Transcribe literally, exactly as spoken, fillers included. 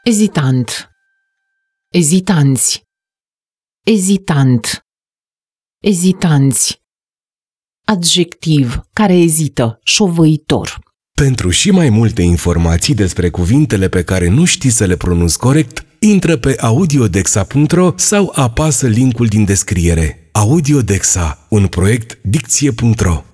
Ezitant. Ezitanți. Ezitant. Ezitanți. Adjectiv care ezită, șovăitor. Pentru și mai multe informații despre cuvintele pe care nu știi să le pronunți corect, intră pe audiodexa punct ro sau apasă linkul din descriere. Audiodexa, un proiect dicție punct ro.